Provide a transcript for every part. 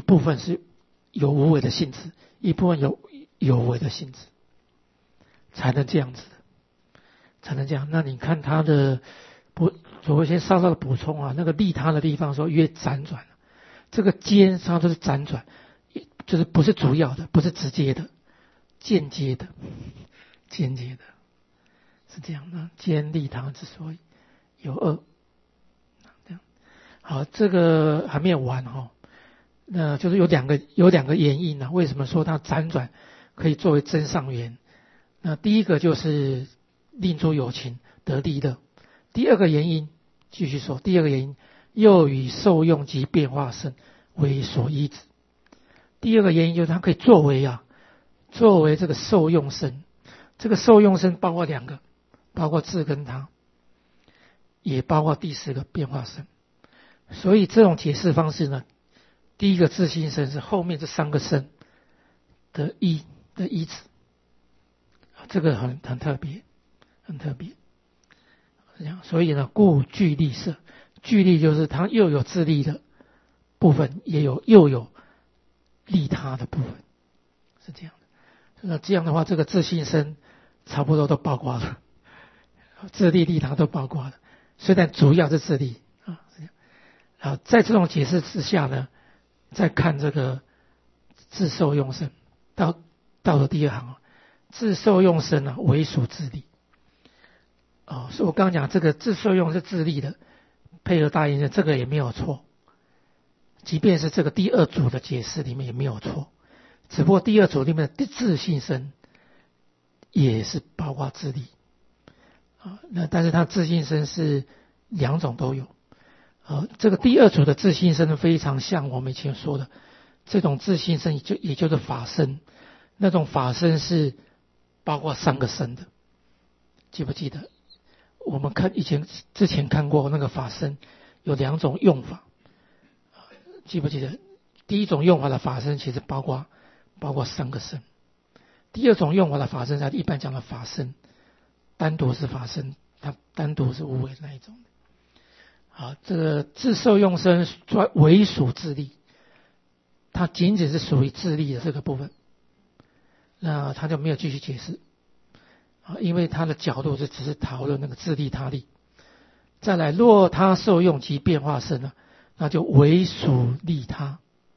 一部分是有无为的性质，一部分有为的性质，才能这样子，才能这样。那你看他的做一些稍稍的补充啊，那个利他的地方说越辗转，这个间它都是辗转，就是不是主要的，不是直接的，间接的，间接的，是这样的。间利他之所以有恶，这样。好，这个还没有完哈。那就是有两个原因呢，为什么说它辗转可以作为真上缘？那第一个就是令诸有情得利乐，第二个原因继续说，第二个原因又与受用及变化身为所依止。第二个原因就是它可以作为这个受用身，这个受用身包括两个，包括智跟他，也包括第四个变化身。所以这种解释方式呢，第一个自性身是后面这三个身的依止，这个很特别，很特别。这样，所以呢，故具利色，具利就是它又有自利的部分，又有利他的部分，是这样的。那这样的话，这个自性身差不多都包括了，自利利他都包括了，虽然主要是自利啊，是这样。好，在这种解释之下呢，再看这个自受用身，到了第二行，自受用身啊，为属自利。所以我刚刚讲这个自受用是自利的，配合大因的这个也没有错，即便是这个第二组的解释里面也没有错，只不过第二组里面的自性身也是包括自利那但是它自性身是两种都有这个第二组的自性身非常像我们以前说的这种自性身，也就是法身，那种法身是包括三个身的，记不记得？我们之前看过那个法身有两种用法，记不记得？第一种用法的法身其实包括三个身，第二种用法的法身，它一般讲的法身单独是法身，它单独是无为那一种。好，这个自受用身为属自利，它仅仅是属于自利的这个部分，那他就没有继续解释因为他的角度只是讨论那个自利他利。再来，若他受用及变化身呢，那就为属利他。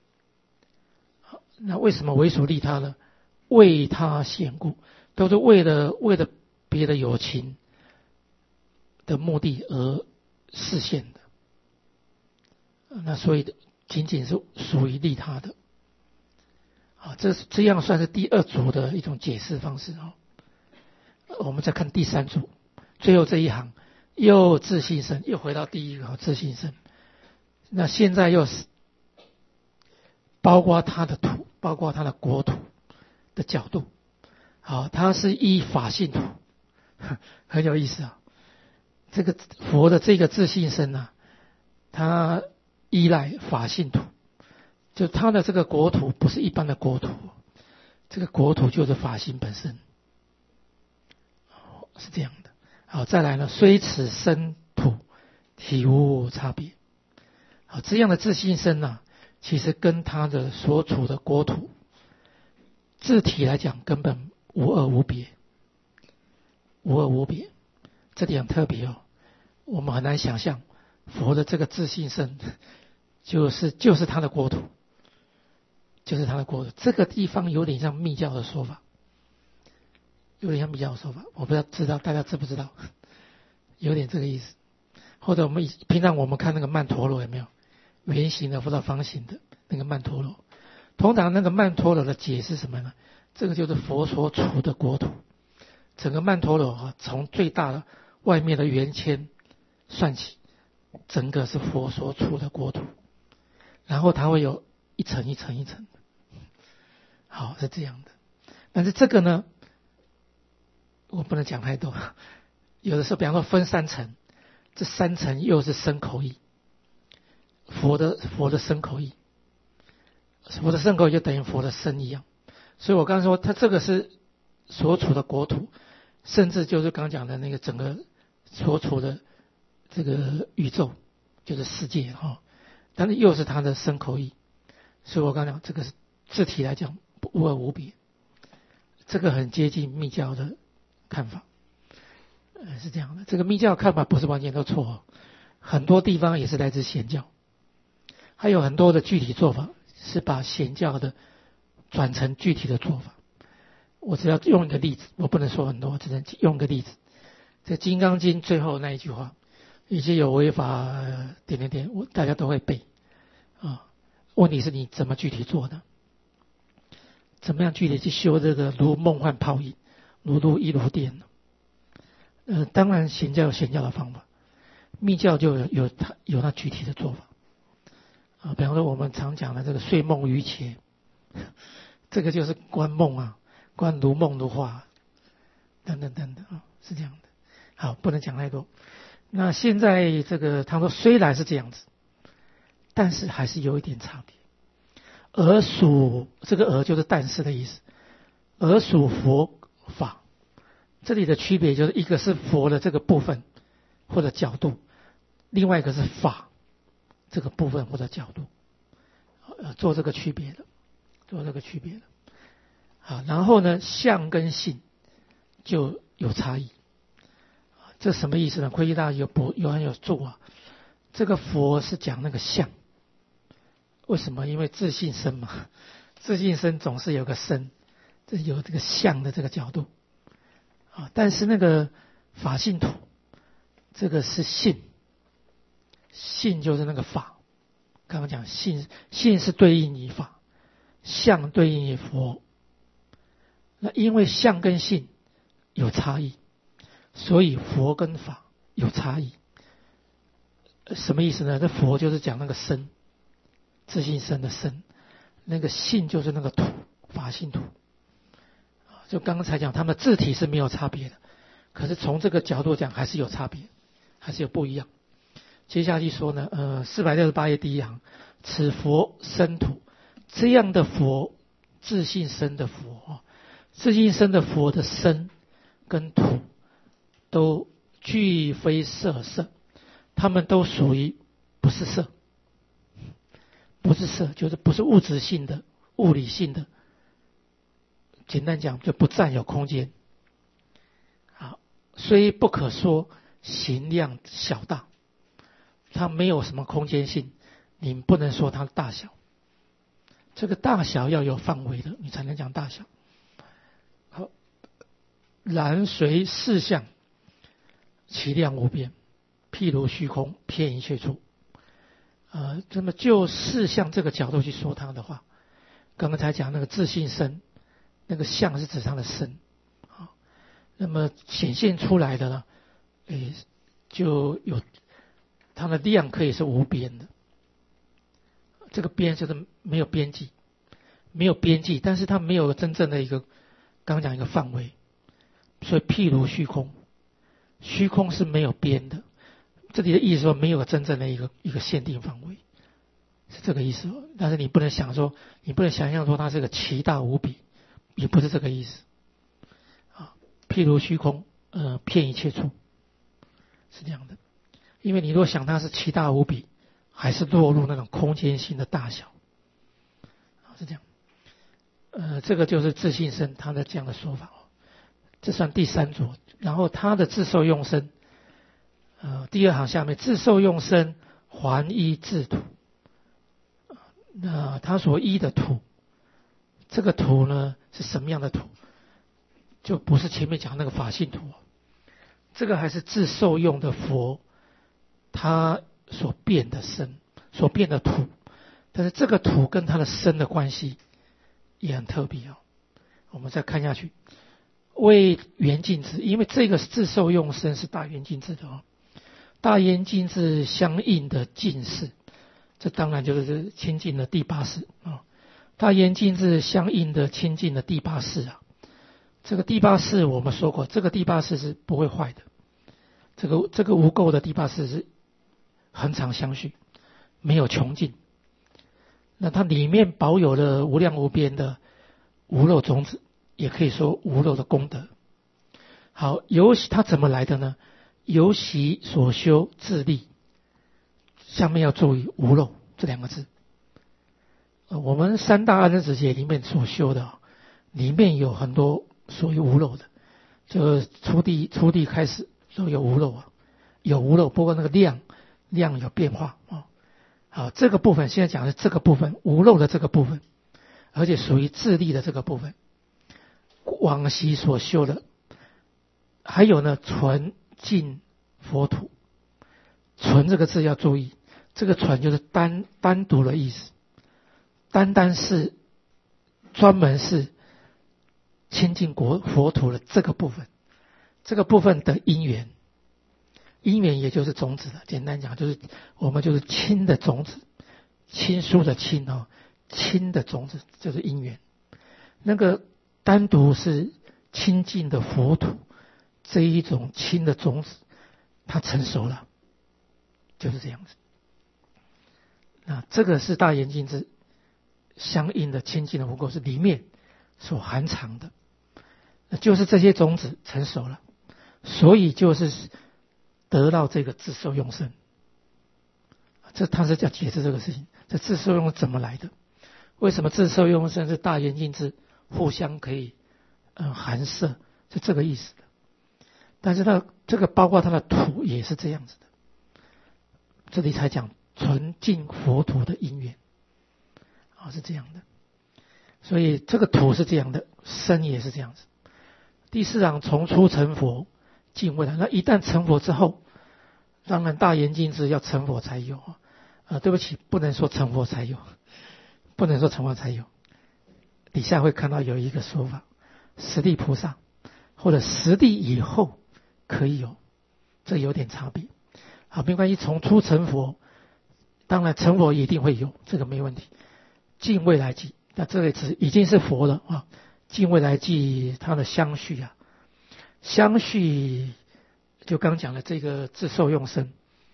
那为什么为属利他呢？为他现故，都是为了别的有情的目的而示现的。那所以仅仅是属于利他的。这样算是第二组的一种解释方式我们再看第三组，最后这一行又自性身，又回到第一个自性身。那现在又是包括他的土，包括他的国土的角度。好，他是依法性土，很有意思这个佛的这个自性身他依赖法性土，就他的这个国土不是一般的国土，这个国土就是法性本身。是这样的。好，再来呢，虽此身土体无差别。好，这样的自性身其实跟他的所处的国土自体来讲根本无二无别，无二无别。这点很特别我们很难想象佛的这个自性身就是他的国土，就是他的国土。这个地方有点像密教的说法。有点像比较说法，我不知道大家知不知道，有点这个意思。或者平常我们看那个曼陀罗有没有圆形的或者方形的那个曼陀罗，通常那个曼陀罗的解是什么呢？这个就是佛所处的国土。整个曼陀罗从最大的外面的圆圈算起，整个是佛所处的国土，然后它会有一层一层一层的。好，是这样的。但是这个呢，我不能讲太多，有的时候比方说分三层，这三层又是身口意，佛的身口意，佛的身口意就等于佛的身一样。所以我刚才说他这个是所处的国土，甚至就是刚讲的那个整个所处的这个宇宙，就是世界但是又是他的身口意。 所以我刚讲这个是字体来讲无二无别，这个很接近密教的看法，是这样的。这个密教的看法不是完全都错，很多地方也是来自显教，还有很多的具体做法是把显教的转成具体的做法。我只要用一个例子，我不能说很多，只能用个例子。在《金刚经》最后那一句话，一切有为法点点点，大家都会背啊。问题是你怎么具体做呢？怎么样具体去修这个如梦幻泡影，如露亦如电呢？当然显教有显教的方法，密教就有它具体的做法啊。比方说我们常讲的这个睡梦瑜伽，这个就是观梦啊，观如梦如化等等等等啊，是这样的。好，不能讲太多。那现在这个他说虽然是这样子，但是还是有一点差别。而属这个而就是但是的意思，而属佛法，这里的区别就是一个是佛的这个部分或者角度，另外一个是法这个部分或者角度，做这个区别的，做这个区别的。好，然后呢，相跟性就有差异。这什么意思呢？慧基大师有很有注啊。这个佛是讲那个相，为什么？因为自性身嘛，自性身总是有个身，这有这个相的这个角度啊。但是那个法性土，这个是性，性就是那个法。刚刚讲性是对应于法，相对应于佛。那因为相跟性有差异，所以佛跟法有差异。什么意思呢？这佛就是讲那个身，自性身的身，那个性就是那个土，法性土。就刚才讲，他们字体是没有差别的，可是从这个角度讲还是有差别，还是有不一样。接下去说呢，468页第一行，此佛身土，这样的佛，自性身的佛，自性身的佛的身跟土都俱非色色，他们都属于不是色，不是色就是不是物质性的、物理性的，简单讲就不占有空间。好，虽不可说形量小大，它没有什么空间性，你不能说它大小。这个大小要有范围的，你才能讲大小。好，然随事相，其量无边，譬如虚空，偏一切处。那么就事相这个角度去说它的话，刚刚才讲那个自性身，那个相是指它的身，那么显现出来的呢，就有它的量可以是无边的。这个边就是没有边际，没有边际，但是它没有真正的一个，刚刚讲一个范围，所以譬如虚空，虚空是没有边的。这里的意思说没有真正的一个限定范围，是这个意思。但是你不能想象说它是个奇大无比，也不是这个意思。譬如虚空，遍一切处，是这样的。因为你如果想它是奇大无比，还是落入那种空间性的大小，是这样。这个就是自性身他的这样的说法。这算第三组。然后他的自受用身，第二行下面自受用身还依自土。那他所依的土，这个土呢是什么样的土？就不是前面讲那个法性土，这个还是自受用的佛他所变的身，所变的土。但是这个土跟他的身的关系也很特别我们再看下去，为圆净智，因为这个自受用身是大圆净智的大圆净智相应的净事，这当然就是清净的第八识大圆净智相应的清净的第八识这个第八识我们说过，这个第八识是不会坏的，这个无垢的第八识是恒常相续，没有穷尽。那它里面保有了无量无边的无漏种子，也可以说无漏的功德。好，它怎么来的呢？由习所修自利，下面要注意无漏这两个字。 我们三大阿僧祇劫里面所修的，里面有很多属于无漏的，就是初地开始都有无漏啊，有无漏，不过那个量有变化啊。好，这个部分现在讲的是这个部分无漏的这个部分，而且属于自利的这个部分，往昔所修的，还有呢纯净佛土。纯这个字要注意，这个纯就是单独的意思，单是专门是亲近佛土的这个部分，这个部分的因缘也就是种子的，简单讲就是我们就是亲的种子，亲疏的亲啊，亲的种子就是因缘。那个单独是亲近的佛土这一种亲的种子，它成熟了，就是这样子。那这个是大圆镜智相应的亲近的佛果是里面所含藏的，那就是这些种子成熟了，所以就是得到这个自受用身。这他是要解释这个事情，这自受用怎么来的？为什么自受用身是大圆镜智互相可以含摄，是这个意思的。但是它这个包括它的土也是这样子的，这里才讲纯净佛土的因缘是这样的。所以这个土是这样的，身也是这样子。第四行从初成佛尽未来，那一旦成佛之后，当然大圆镜智要成佛才有对不起，不能说成佛才有，不能说成佛才有。底下会看到有一个说法，十地菩萨或者十地以后可以有，这有点差别。好，没关系，从初成佛，当然成佛一定会有，这个没问题。尽未来际，那这里已经是佛了啊。尽未来际它的相续相续就刚讲了这个自受用身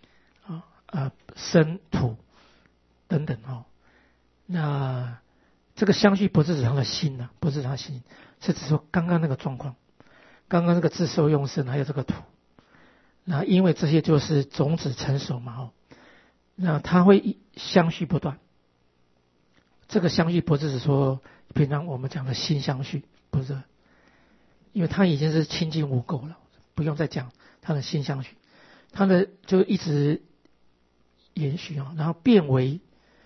身土等等那这个相续不是指他的心不是他心，是指说刚刚那个状况，刚刚那个自受用身还有这个土，那因为这些就是种子成熟嘛那它会相续不断。这个相续不是指说平常我们讲的心相续，不是，因为它已经是清净无垢了，不用再讲它的心相续，它的就一直延续然后变为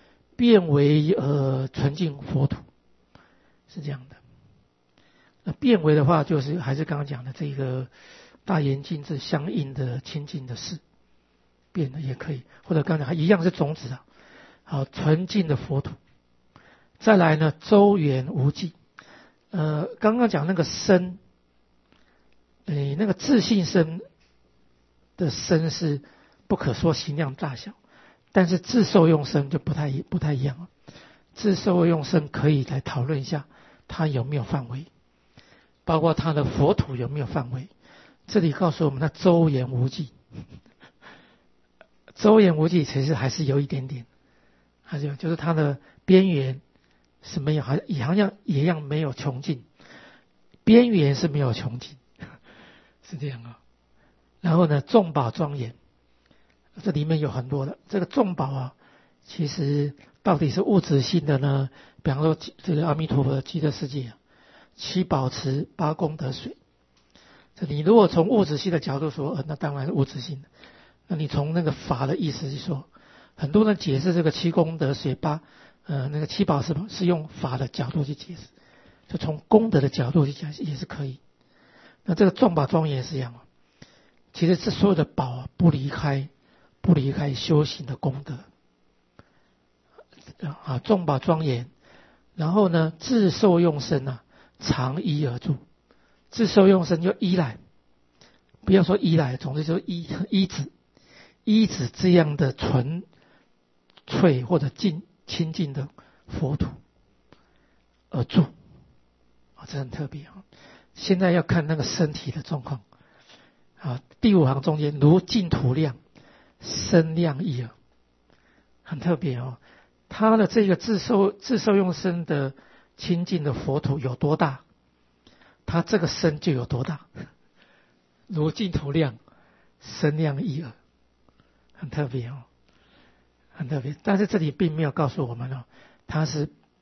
纯净佛土，是这样的。那变为的话，就是还是刚刚讲的这个大圆镜智相应的清净的事，变的也可以，或者刚才一样是种子好，纯净的佛土。再来呢，周圆无际。刚刚讲那个身，那个自性身的身是不可说形量大小，但是自受用身就不太一样了。自受用身可以来讨论一下，它有没有范围，包括它的佛土有没有范围。这里告诉我们，它周圆无际，周圆无际其实还是有一点点，还是有，就是它的边缘是没有，好像一样没有穷尽，边缘是没有穷尽，是这样然后呢，众宝庄严，这里面有很多的这个众宝其实到底是物质性的呢？比方说这个阿弥陀佛的极乐世界七宝池八功德水，这你如果从物质性的角度说那当然是物质性的。那你从那个法的意思去说，很多人解释这个七功德水那个七宝是用法的角度去解释，就从功德的角度去讲也是可以。那这个众宝庄严也是一样其实这所有的宝不离开修行的功德众宝庄严。然后呢，自受用身常依而住，自受用身就依赖，不要说依赖，总之就是依止这样的纯粹或者亲近的佛土而住这很特别现在要看那个身体的状况第五行中间如净土量身量异耳，很特别它的这个自受用身的亲近的佛土有多大，它这个身就有多大，如净土量身量异耳，很特别很特别。但是这里并没有告诉我们它是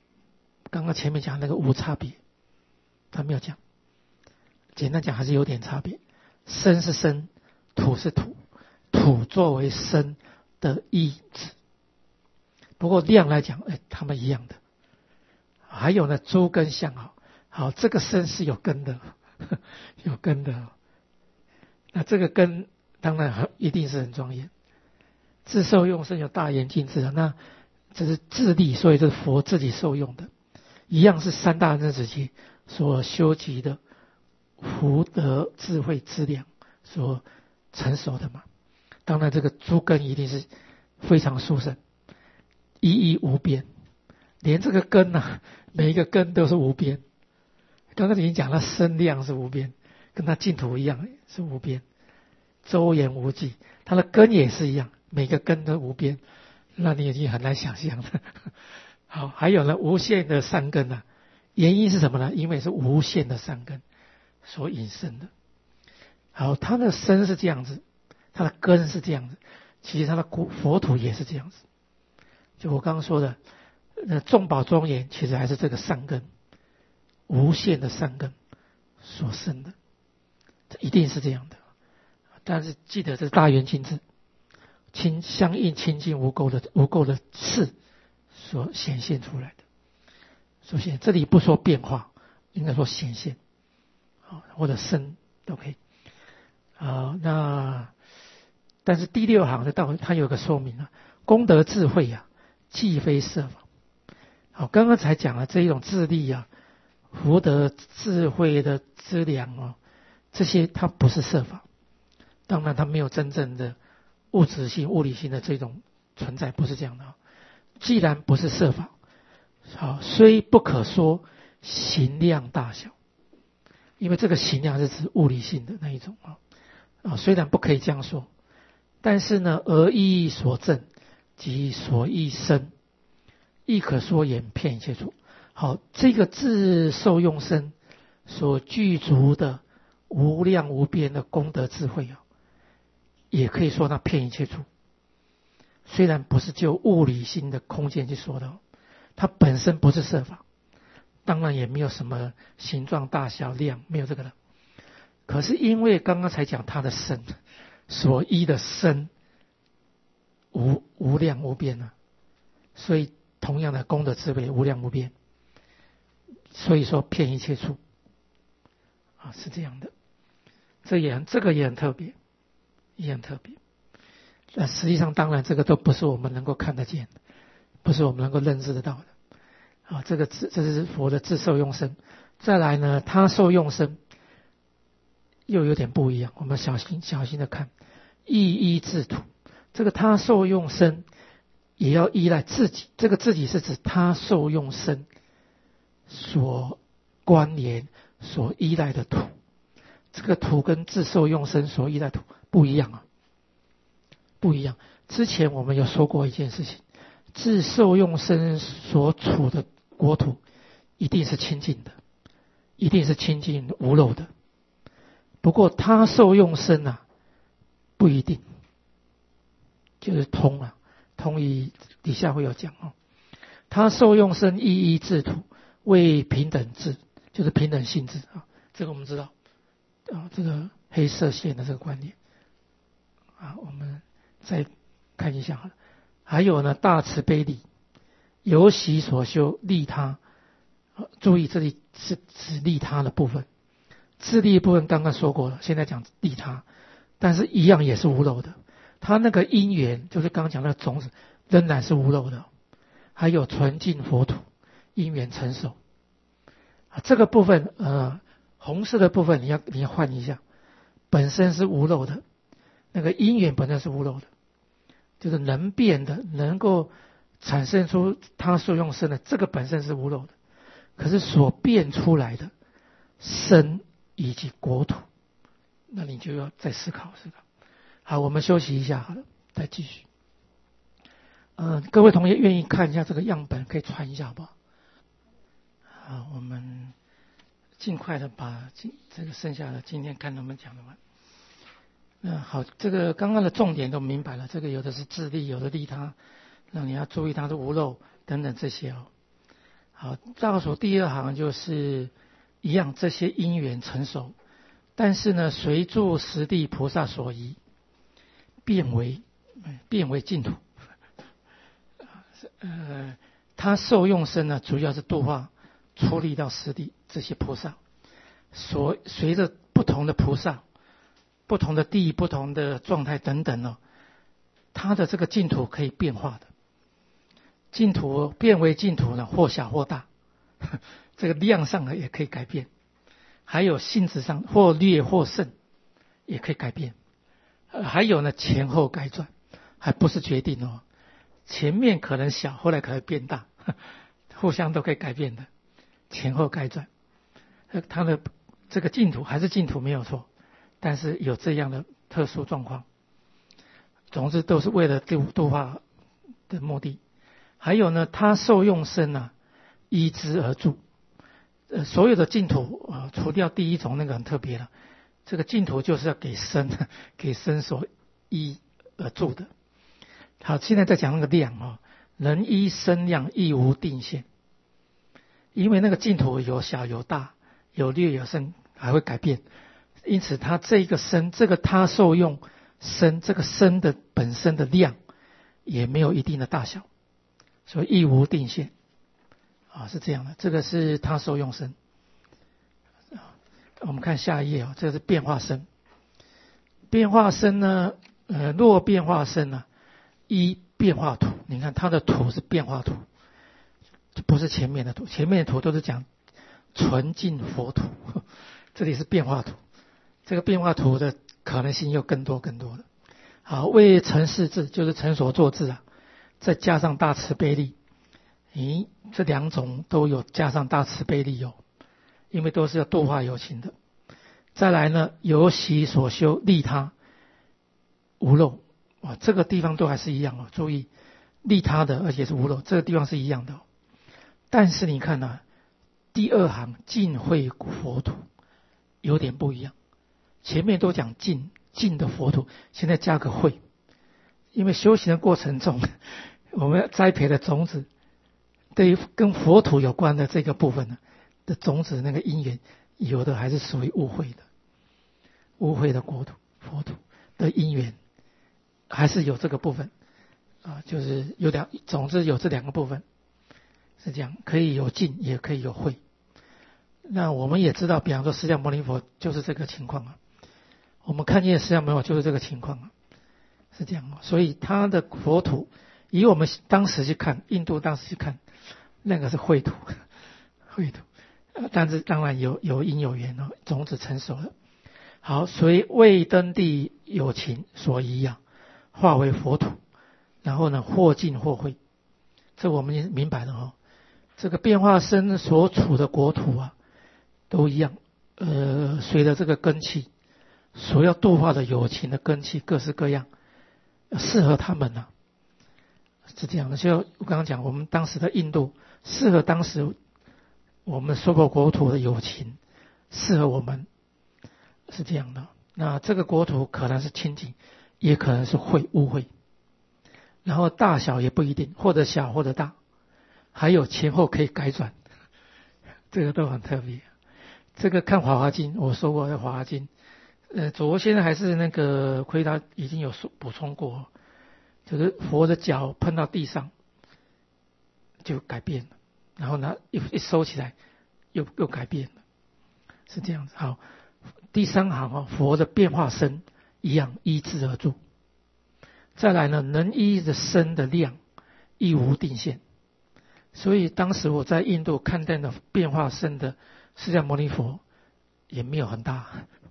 刚刚前面讲那个无差别，他没有讲。简单讲还是有点差别。生是生，土是土，土作为生的意志。不过量来讲，他们一样的。还有呢，诸根相好，好，这个生是有根的，有根的。那这个根当然一定是很庄严。自受用生有大严尽智，那这是自利，所以这是佛自己受用的，一样是三大认识期所修集的福德智慧资粮所成熟的嘛。当然这个诸根一定是非常殊胜，一一无边，连这个根啊，每一个根都是无边。刚刚已经讲了，身量是无边，跟它净土一样是无边，周延无际，它的根也是一样，每个根都无边，那你已经很难想象了。好，还有呢，无限的善根啊，原因是什么呢？因为是无限的善根所引生的。好，它的身是这样子，它的根是这样子，其实它的佛土也是这样子。就我刚刚说的，众宝庄严其实还是这个善根，无限的善根所生的，这一定是这样的。但是记得这是大圆镜智，相应清净无垢的事所显现出来的。首先这里不说变化，应该说显现，或者生都可以。那但是第六行的道理它有个说明啊，功德智慧啊，既非设法。好，刚刚才讲了这一种智力啊，福德智慧的资粮哦，这些它不是设法，当然它没有真正的物质性、物理性的这种存在，不是这样的。既然不是设法，好，虽不可说形量大小，因为这个形量是指物理性的那一种虽然不可以这样说，但是呢，而意义所证及所益生，亦可说言遍一切处。好，这个自受用生所具足的无量无边的功德智慧也可以说它遍一切处。虽然不是就物理性的空间去说的它本身不是设法，当然也没有什么形状大小量，没有这个的。可是因为刚刚才讲它的身所依的身无量无边所以同样的功德智慧无量无边，所以说遍一切处是这样的。这个也很特别，也很特别。那实际上当然这个都不是我们能够看得见的，不是我们能够认知得到的这是佛的自受用生。再来呢，他受用生又有点不一样，我们小心的看，依依自土。这个他受用生也要依赖自己，这个自己是指他受用生所关联所依赖的土，这个土跟自受用生所依赖土不一样不一样。之前我们有说过一件事情，自受用生所处的国土一定是清净的，一定是清净无漏的。不过他受用生不一定，就是通义底下会有讲他受用生依依自土，为平等智，就是平等性质这个我们知道这个黑色线的这个观念我们再看一下好了。还有呢，大慈悲力，由习所修利他注意这里是指利他的部分，自利部分刚刚说过了，现在讲利他，但是一样也是无漏的。他那个因缘就是刚刚讲的种子仍然是无漏的。还有纯净佛土因缘成熟这个部分红色的部分你要换一下，本身是无漏的，那个因缘本身是无漏的，就是能变的，能够产生出他受用生的，这个本身是无漏的。可是所变出来的身以及国土，那你就要再思考。好，我们休息一下好了，再继续。各位同学愿意看一下这个样本，可以传一下好不好？好，我们尽快的把这个剩下的今天看能不能讲得完。好，这个刚刚的重点都明白了，这个有的是自利，有的利他，那你要注意它的无漏等等这些好，倒数第二行就是一样，这些因缘成熟，但是呢，随住实地菩萨所依，变为净土。他受用身呢，主要是度化出离到实地这些菩萨，随着不同的菩萨、不同的地、不同的状态等等呢，他的这个净土可以变化的。净土变为净土呢，或小或大，这个量上呢也可以改变，还有性质上或劣或胜也可以改变，还有呢前后改转，还不是决定哦，前面可能小，后来可能变大，互相都可以改变的，前后改转。它的这个净土还是净土没有错，但是有这样的特殊状况。总之都是为了度化的目的。还有呢，他受用身啊，依之而住。所有的净土除掉第一种那个很特别了，这个净土就是要给身所依而住的。好，现在在讲那个量能依身量亦无定限，因为那个净土有小有大，有略有胜，还会改变，因此它这个身，这个他受用身，这个身的本身的量也没有一定的大小。所以亦无定限是这样的，这个是他受用身。我们看下一页这个是变化身。变化身呢，若变化身呢，依变化土。你看它的土是变化土，就不是前面的土，前面的土都是讲纯净佛土，这里是变化土。这个变化土的可能性又更多了。好，为成事智，就是成所作智再加上大慈悲力，这两种都有加上大慈悲力因为都是要度化有情的。再来呢，由习所修利他无漏这个地方都还是一样注意利他的，而且是无漏，这个地方是一样的但是你看第二行净慧佛土有点不一样，前面都讲净的佛土，现在加个慧，因为修行的过程中我们栽培的种子，对于跟佛土有关的这个部分的种子那个因缘，有的还是属于污秽的国土佛土的因缘，还是有这个部分就是总之有这两个部分是这样，可以有净也可以有慧。那我们也知道，比方说释迦牟尼佛就是这个情况我们看见释迦牟尼佛就是这个情况是这样所以他的佛土，以我们当时去看，印度当时去看，那个是秽土，但是当然有因有缘种子成熟了。好，随未登地有情所依化为佛土，然后呢，或净或秽，这我们也明白了这个变化身所处的国土都一样，随着这个根器，所要度化的有情的根器各式各样，适合他们是这样的。就我刚刚讲，我们当时的印度适合当时我们娑婆国土的有情，适合我们，是这样的。那这个国土可能是清净，也可能是污秽，然后大小也不一定，或者小或者大，还有前后可以改转，这个都很特别。这个看华华经，我说过的华华经，左右现在还是那个奎达已经有补充过，就是佛的脚碰到地上就改变了，然后呢一收起来又改变了，是这样子。好，第三行佛的变化身一样依之而住。再来呢，能依的身的量亦无定限。所以当时我在印度看见的变化身的释迦牟尼佛也没有很大，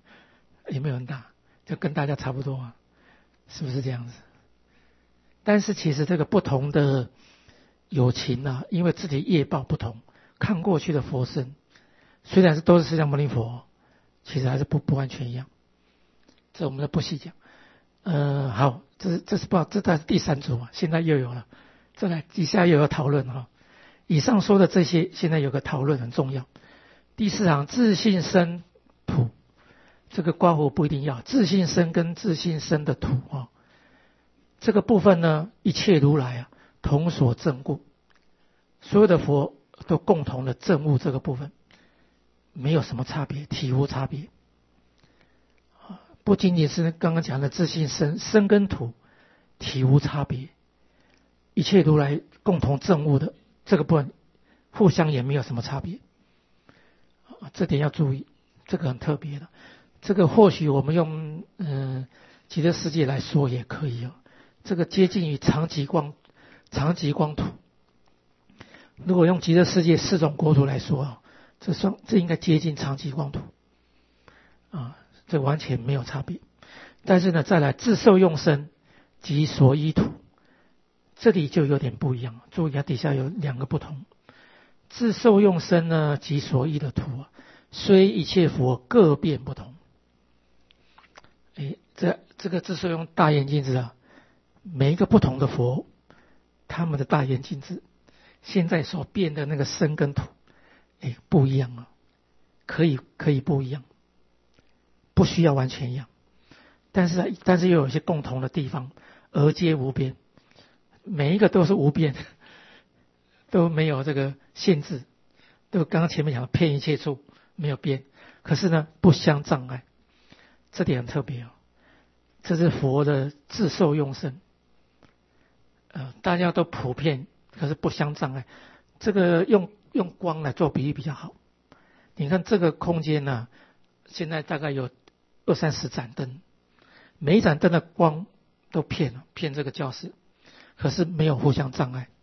就跟大家差不多是不是这样子？但是其实这个不同的有情因为自己业报不同，看过去的佛身虽然都是释迦牟尼佛，其实还是不完全一样，这我们就不细讲。好，这是第三组现在又有了，再来底下又有讨论以上说的这些现在有个讨论很重要。第四行自信身土，这个括弧不一定要，自信身跟自信身的土这个部分呢，一切如来同所证故，所有的佛都共同的证悟这个部分，没有什么差别，体无差别。不仅仅是刚刚讲的自性身跟土体无差别，一切如来共同证悟的这个部分，互相也没有什么差别。这点要注意，这个很特别的。这个或许我们用极乐世界来说也可以哦。这个接近于常寂光土。如果用极乐世界4种国土来说啊，这应该接近常寂光土啊，这完全没有差别。但是呢，再来自受用身及所依土，这里就有点不一样。注意它底下有2个不同。自受用身呢及所依的土啊，虽一切佛各变不同。这个自受用大眼镜子啊，每一个不同的佛，他们的大眼镜子现在所变的那个身跟土，不一样啊，可以不一样，不需要完全一样，但是又有一些共同的地方，而皆无边，每一个都是无边，都没有这个限制，都刚刚前面讲的遍一切处没有边，可是呢不相障碍，这点很特别哦。这是佛的自受用身，大家都普遍，可是不相障碍。这个用光来做比喻比较好。你看这个空间呢，现在大概有20-30盏灯，每一盏灯的光都骗这个教室，可是没有互相障碍。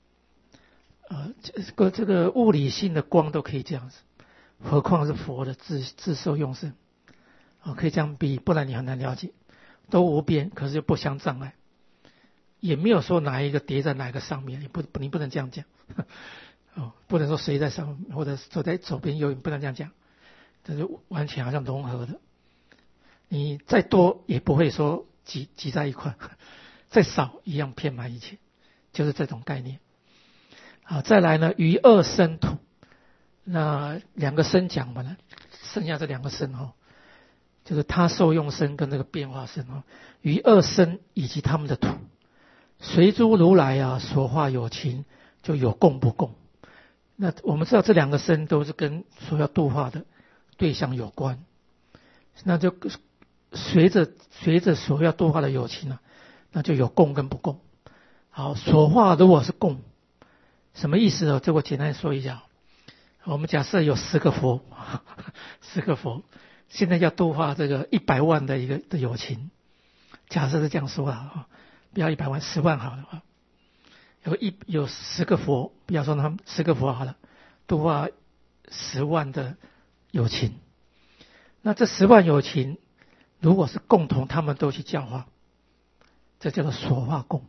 这个物理性的光都可以这样子，何况是佛的自受用身可以这样比喻，不然你很难了解。都无边，可是又不相障碍，也没有说哪一个叠在哪一个上面，你不能这样讲不能说谁在上面，或者走在左边右边，不能这样讲，这是完全好像融合的。你再多也不会说挤在一块，再少一样遍满一切，就是这种概念。好，再来呢，于二身土，那2个身讲完了，剩下这2个身就是他受用身跟这个变化身于二身以及他们的土，随诸如来所化有情，就有共不共。那我们知道这2个身都是跟所要度化的对象有关，那就随着所要度化的有情那就有共跟不共。好，所化如果是共，什么意思呢？这我简单说一下。我们假设有10个佛10个佛，现在要度化这个100万的有情，假设是这样说不要100万，10万好了有10个佛，不要说他们10个佛好了，度化10万的有情。那这10万有情，如果是共同，他们都去教化，这叫做所化共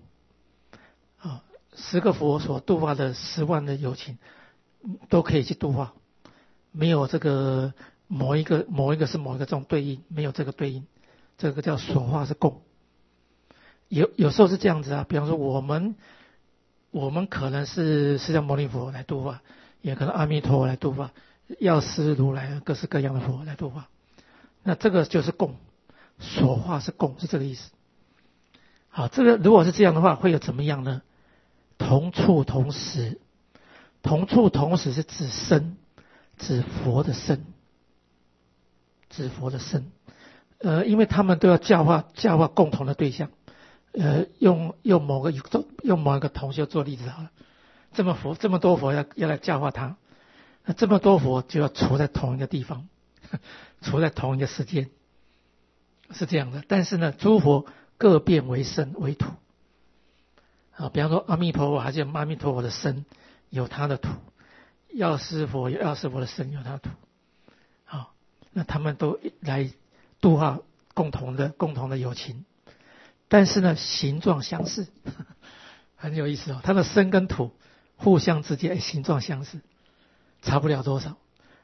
10个佛所度化的10万的有情，都可以去度化，没有这个某一个是某一个这种对应，没有这个对应，这个叫所化是共。有时候是这样子比方说我们可能是释迦牟尼佛来度化，也可能阿弥陀佛来度化，药师如来各式各样的佛来度化，那这个就是共，所化是共，是这个意思。好，这个如果是这样的话，会有怎么样呢？同处同时，同处同时是指身，指佛的身，因为他们都要教化共同的对象。用某一个同修做例子好了，这么多佛要来教化他，那这么多佛就要处在同一个地方，处在同一个时间，是这样的。但是呢，诸佛各变为身为土比方说阿弥陀佛还是有阿弥陀佛的身，有他的土；药师佛有药师佛的身，有他的土。那他们都来度化共同的有情，但是呢，形状相似，很有意思他的身跟土互相之间形状相似，差不了多少。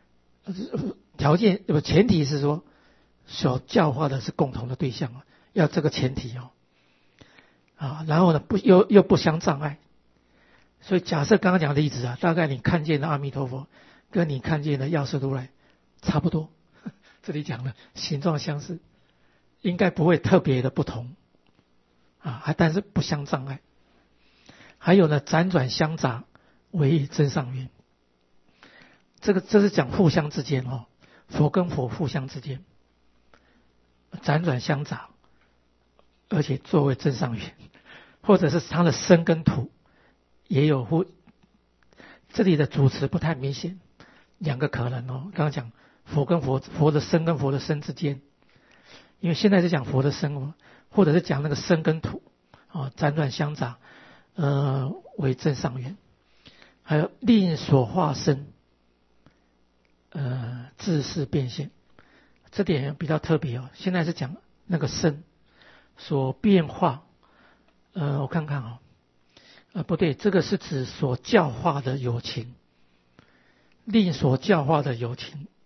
前提是说，所教化的是共同的对象要这个前提然后呢又不相障碍。所以假设刚刚讲的例子大概你看见的阿弥陀佛跟你看见的药师如来差不多，这里讲的形状相似，应该不会特别的不同但是不相障碍。还有呢，辗转相杂为真上缘， 这是讲互相之间哦，佛跟佛互相之间辗转相杂，而且作为正上缘，或者是它的身跟土也有这里的主词不太明显，两个可能哦。刚刚讲佛跟佛的身跟佛的身之间，因为现在是讲佛的身哦，或者是讲那个身跟土辗转相杂，为正上缘。还有令所化身，自是变现，这点比较特别哦。现在是讲那个身所变化，我看看不对，这个是指所教化的有情，令所教化的有情